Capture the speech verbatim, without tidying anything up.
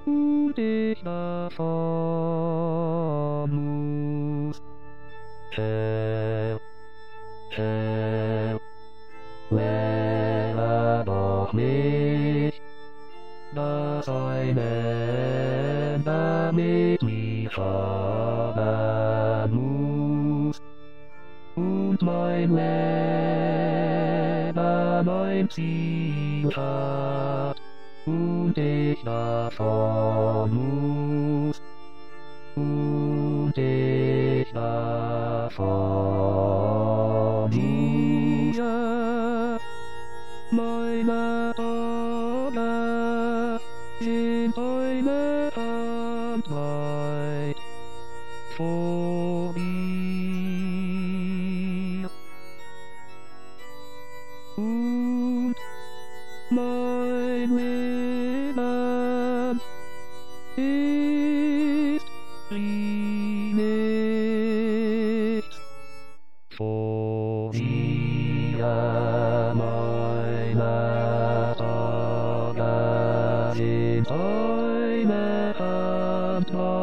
mutig davon muss. Help, help, lehre doch mich, dass ein Ende mit mir haben muss. Und mein Leben ein Ziel hat, und ich davon muss, und ich davon muss. Meine Tage sind eine Hand weit vor mir. Und mein Leben ist wie nichts vor dir. Meine Tage sind eine Hand weit